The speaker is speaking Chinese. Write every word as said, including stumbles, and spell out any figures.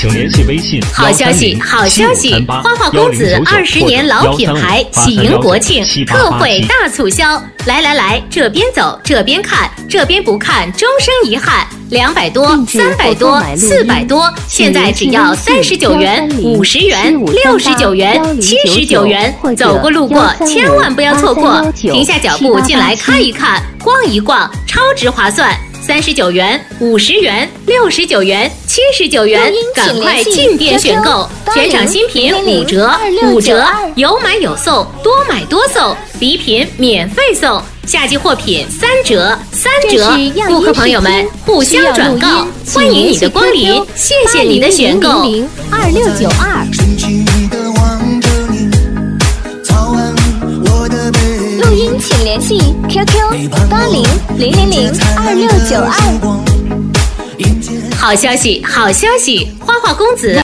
请联系微信。 好消息，好消息！花花公子二十年老品牌，喜迎国庆，特惠大促销！来来来，这边走，这边看，这边不看，终生遗憾。两百多，三百多，四百多，现在只要三十九元、五十元、六十九元、七十九元。走过路过，千万不要错过，停下脚步进来看一看，逛一逛，超值划算。三十九元、五十元、六十九元、七十九元，赶快进店选购！全场新品五折，五折，有买有送，多买多送，礼品免费送，夏季货品三折，三折！顾客朋友们互相转告，欢迎你的光临，谢谢你的选购。 二六九二。录音请联系 Q Q 八零零零零二六九二。 好消息，好消息！花花公子